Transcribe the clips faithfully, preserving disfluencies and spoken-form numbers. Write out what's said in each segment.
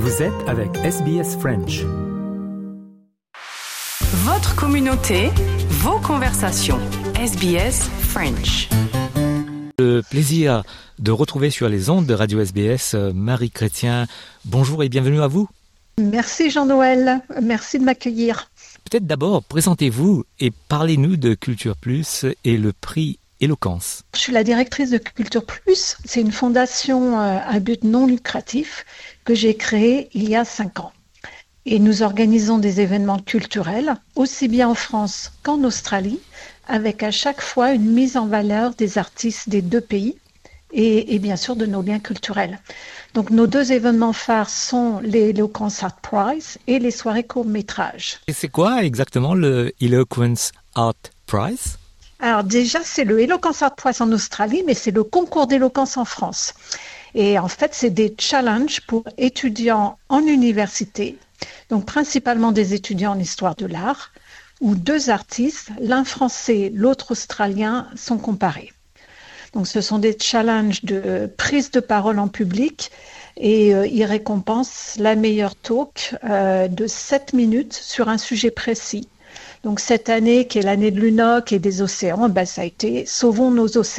Vous êtes avec S B S French. Votre communauté, vos conversations. S B S French. Le plaisir de retrouver sur les ondes de Radio S B S Marie Chrétien. Bonjour et bienvenue à vous. Merci Jean-Noël, merci de m'accueillir. Peut-être d'abord, présentez-vous et parlez-nous de Culture Plus et le prix Éloquence. Je suis la directrice de Culture Plus. C'est une fondation à but non lucratif que j'ai créée il y a cinq ans. Et nous organisons des événements culturels, aussi bien en France qu'en Australie, avec à chaque fois une mise en valeur des artistes des deux pays et, et bien sûr de nos liens culturels. Donc nos deux événements phares sont les Eloquence Art Prize et les soirées court-métrages. Et c'est quoi exactement le Eloquence Art Prize ? Alors déjà, c'est le Eloquence Art Prize en Australie, mais c'est le concours d'éloquence en France. Et en fait, c'est des challenges pour étudiants en université, donc principalement des étudiants en histoire de l'art, où deux artistes, l'un français, l'autre australien, sont comparés. Donc ce sont des challenges de prise de parole en public et euh, ils récompensent la meilleure talk euh, de sept minutes sur un sujet précis. Donc cette année, qui est l'année de l'U N O C et des océans, ben, ça a été « Sauvons nos océans ».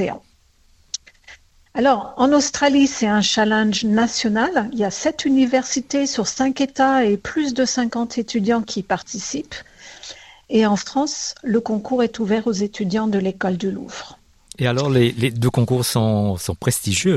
Alors, en Australie, c'est un challenge national. Il y a sept universités sur cinq États et plus de cinquante étudiants qui y participent. Et en France, le concours est ouvert aux étudiants de l'École du Louvre. Et alors, les, les deux concours sont, sont prestigieux.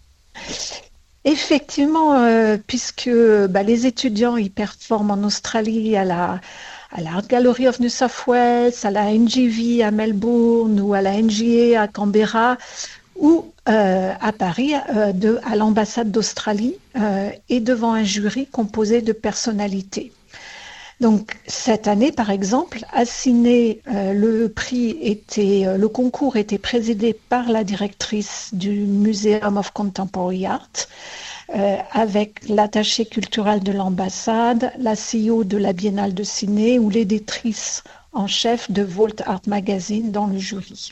Effectivement, euh, puisque bah, les étudiants y performent en Australie à la... à l'Art Gallery of New South Wales, à la N G V à Melbourne ou à la N G A à Canberra ou euh, à Paris, euh, de, à l'ambassade d'Australie euh, et devant un jury composé de personnalités. Donc cette année, par exemple, à Sydney, euh, le prix était, euh, le concours était présidé par la directrice du Museum of Contemporary Art, Euh, avec l'attaché culturel de l'ambassade, la C E O de la Biennale de Sydney ou l'éditrice en chef de Vault Art Magazine dans le jury.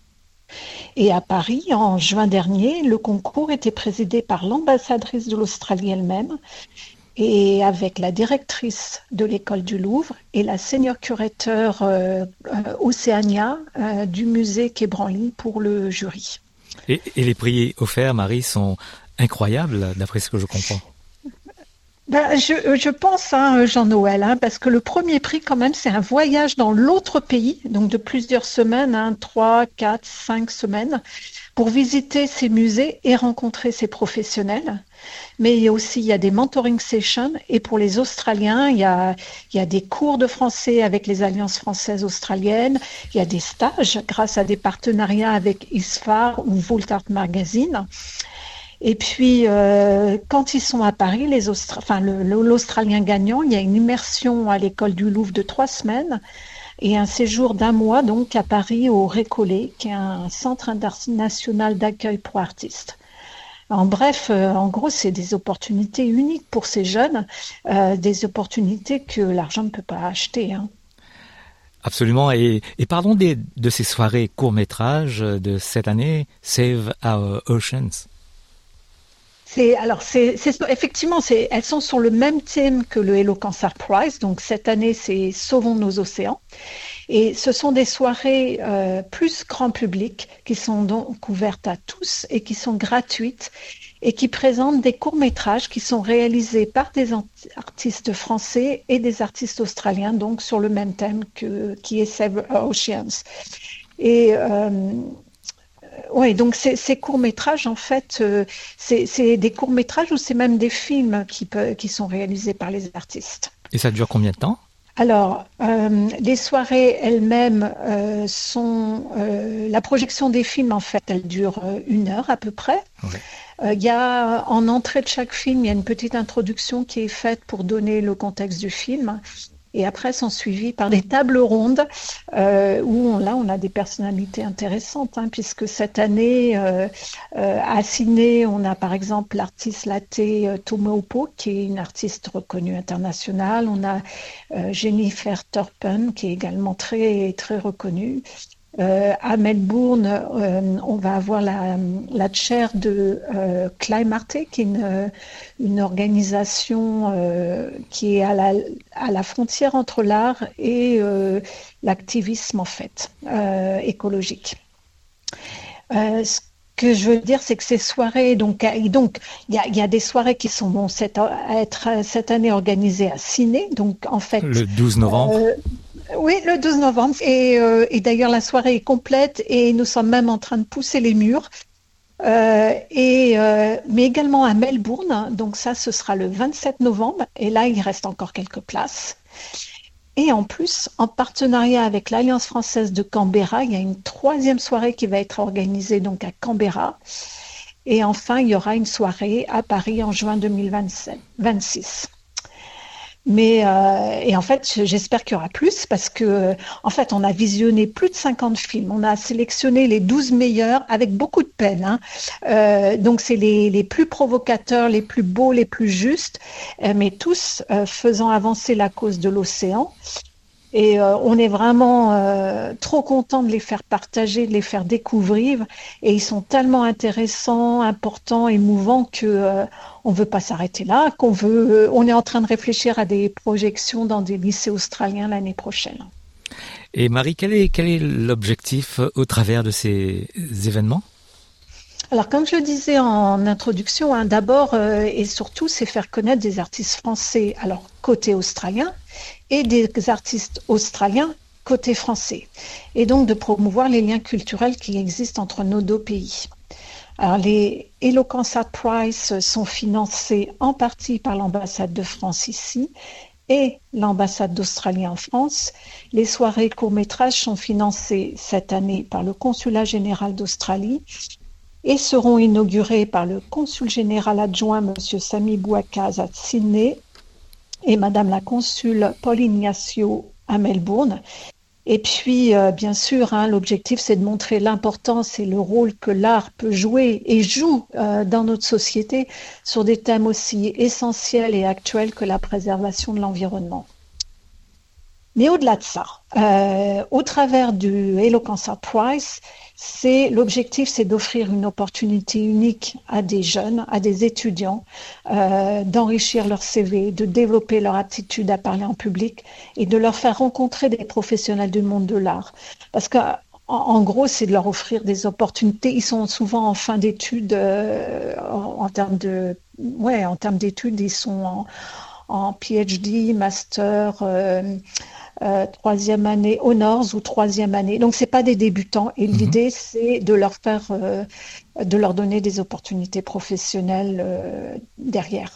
Et à Paris, en juin dernier, le concours était présidé par l'ambassadrice de l'Australie elle-même et avec la directrice de l'École du Louvre et la senior curateur euh, euh, Océania euh, du musée Quai Branly pour le jury. Et, et les prix offerts, Marie, sont incroyable, d'après ce que je comprends. Ben, je, je pense, hein, Jean-Noël, hein, parce que le premier prix, quand même, c'est un voyage dans l'autre pays, donc de plusieurs semaines, hein, trois, quatre, cinq semaines, pour visiter ces musées et rencontrer ces professionnels. Mais il y a aussi il y a des mentoring sessions, et pour les Australiens, il y a, il y a des cours de français avec les alliances françaises australiennes, il y a des stages grâce à des partenariats avec ISFAR ou Vault Art Magazine. Et puis, euh, quand ils sont à Paris, les Austra- enfin, le, le, l'Australien gagnant, il y a une immersion à l'École du Louvre de trois semaines et un séjour d'un mois donc à Paris au Récollet, qui est un centre international d'accueil pour artistes. En bref, euh, en gros, c'est des opportunités uniques pour ces jeunes, euh, des opportunités que l'argent ne peut pas acheter, hein. Absolument. Et, et parlons des, de ces soirées court-métrages de cette année, Save Our Oceans. C'est, alors, c'est, c'est, effectivement, c'est, elles sont sur le même thème que le Eloquence Art Prize. Donc, cette année, c'est Sauvons nos océans. Et ce sont des soirées euh, plus grand public qui sont donc ouvertes à tous et qui sont gratuites et qui présentent des courts-métrages qui sont réalisés par des artistes français et des artistes australiens, donc sur le même thème que, qui est Save Our Oceans. Et euh, oui, donc ces, ces courts-métrages, en fait, euh, c'est, c'est des courts-métrages ou c'est même des films qui, peut, qui sont réalisés par les artistes. Et ça dure combien de temps ? Alors, euh, les soirées elles-mêmes euh, sont... Euh, la projection des films, en fait, elle dure euh, une heure à peu près. Il ouais. euh, y a, en entrée de chaque film, il y a une petite introduction qui est faite pour donner le contexte du film. Et après, sont suivis par des tables rondes euh, où on, là, on a des personnalités intéressantes, hein, puisque cette année, euh, euh, à Sydney, on a par exemple l'artiste Laté euh, Tumopo, qui est une artiste reconnue internationale. On a euh, Jennifer Turpin, qui est également très, très reconnue. Euh, à Melbourne, euh, on va avoir la, la chaire de euh, Climarte, qui est une, une organisation euh, qui est à la, à la frontière entre l'art et euh, l'activisme en fait, euh, écologique. Euh, ce que je veux dire, c'est que ces soirées, donc il donc, y, a, y a des soirées qui sont bon, cette, à être cette année organisées à Sydney, donc en fait le douze novembre. Euh, Oui, le douze novembre. Et, euh, et d'ailleurs, la soirée est complète et nous sommes même en train de pousser les murs. Euh, et, euh, mais également à Melbourne. Donc ça, ce sera le vingt-sept novembre. Et là, il reste encore quelques places. Et en plus, en partenariat avec l'Alliance française de Canberra, il y a une troisième soirée qui va être organisée donc à Canberra. Et enfin, il y aura une soirée à Paris en juin deux mille vingt-six. Mais euh, et en fait, j'espère qu'il y aura plus parce que en fait, on a visionné plus de cinquante films. On a sélectionné les douze meilleurs avec beaucoup de peine. Hein. Euh, donc, c'est les, les plus provocateurs, les plus beaux, les plus justes, euh, mais tous euh, faisant avancer la cause de l'océan. Et euh, on est vraiment euh, trop content de les faire partager, de les faire découvrir. Et ils sont tellement intéressants, importants, émouvants que euh, on veut pas s'arrêter là. Qu'on veut, euh, on est en train de réfléchir à des projections dans des lycées australiens l'année prochaine. Et Marie, quel est quel est l'objectif au travers de ces événements ? Alors, comme je le disais en introduction, hein, d'abord euh, et surtout, c'est faire connaître des artistes français, alors côté australien, et des artistes australiens côté français, et donc de promouvoir les liens culturels qui existent entre nos deux pays. Alors, les Eloquence Art Prize sont financés en partie par l'ambassade de France ici et l'ambassade d'Australie en France. Les soirées courts-métrages sont financées cette année par le consulat général d'Australie et seront inaugurées par le consul général adjoint, M. Sami Bouakaz à Sydney, et Madame la consul Paul Ignacio à Melbourne. Et puis, euh, bien sûr, hein, l'objectif, c'est de montrer l'importance et le rôle que l'art peut jouer et joue euh, dans notre société sur des thèmes aussi essentiels et actuels que la préservation de l'environnement. Mais au-delà de ça, euh, au travers du Eloquence Art Prize, c'est, l'objectif, c'est d'offrir une opportunité unique à des jeunes, à des étudiants, euh, d'enrichir leur C V, de développer leur aptitude à parler en public et de leur faire rencontrer des professionnels du monde de l'art. Parce que, en, en gros, c'est de leur offrir des opportunités. Ils sont souvent en fin d'études, euh, en, en termes de, ouais, en termes d'études, ils sont en, en P H D, master, euh, Euh, troisième année honors ou troisième année. Donc c'est pas des débutants et mmh. l'idée c'est de leur faire, euh, de leur donner des opportunités professionnelles euh, derrière.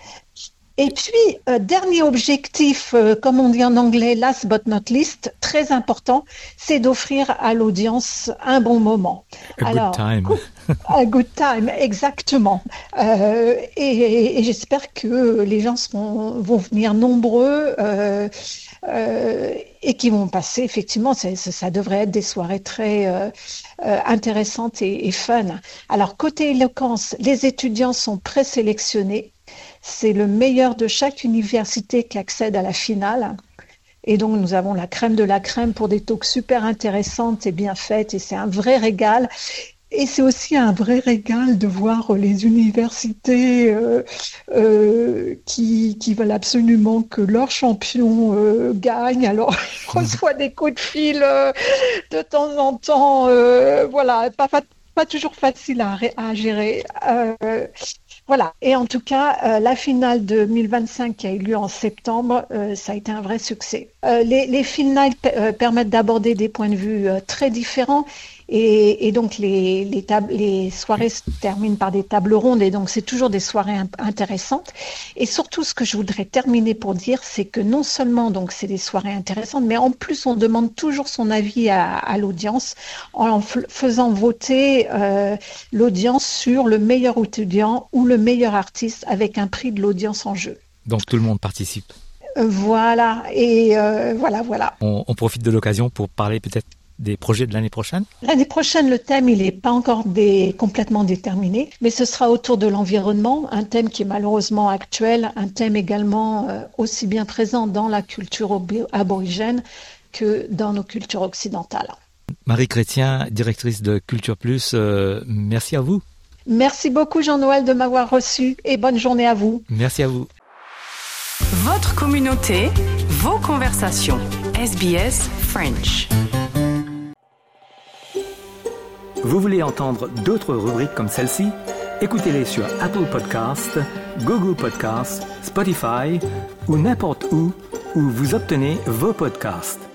Et puis euh, dernier objectif, euh, comme on dit en anglais, last but not least, très important, c'est d'offrir à l'audience un bon moment. A Alors, good time. A good time, exactement. Euh, et, et j'espère que les gens seront, vont venir nombreux. Euh, Euh, et qui vont passer, effectivement, ça, ça devrait être des soirées très euh, euh, intéressantes et, et fun. Alors, côté éloquence, les étudiants sont présélectionnés. C'est le meilleur de chaque université qui accède à la finale. Et donc, nous avons la crème de la crème pour des talks super intéressantes et bien faites. Et c'est un vrai régal. Et c'est aussi un vrai régal de voir les universités euh, euh, qui, qui veulent absolument que leur champion euh, gagne. Alors, ils reçoivent des coups de fil euh, de temps en temps. Euh, voilà, pas, pas, pas toujours facile à, à gérer. Euh, Voilà, et en tout cas, euh, la finale de deux mille vingt-cinq qui a eu lieu en septembre, euh, ça a été un vrai succès. Euh, les, les finales p- euh, permettent d'aborder des points de vue euh, très différents et, et donc les, les, tab- les soirées se terminent par des tables rondes et donc c'est toujours des soirées imp- intéressantes. Et surtout, ce que je voudrais terminer pour dire, c'est que non seulement donc c'est des soirées intéressantes, mais en plus on demande toujours son avis à, à l'audience en f- faisant voter euh, l'audience sur le meilleur étudiant ou le meilleur artiste avec un prix de l'audience en jeu. Donc tout le monde participe. Euh, voilà, et euh, voilà, voilà. On, on profite de l'occasion pour parler peut-être des projets de l'année prochaine ? L'année prochaine, le thème, il n'est pas encore dé- complètement déterminé, mais ce sera autour de l'environnement, un thème qui est malheureusement actuel, un thème également euh, aussi bien présent dans la culture ob- aborigène que dans nos cultures occidentales. Marie Chrétien, directrice de Culture Plus, euh, merci à vous. Merci beaucoup Jean-Noël de m'avoir reçu et bonne journée à vous. Merci à vous. Votre communauté, vos conversations. S B S French. Vous voulez entendre d'autres rubriques comme celle-ci? Écoutez-les sur Apple Podcasts, Google Podcasts, Spotify ou n'importe où où vous obtenez vos podcasts.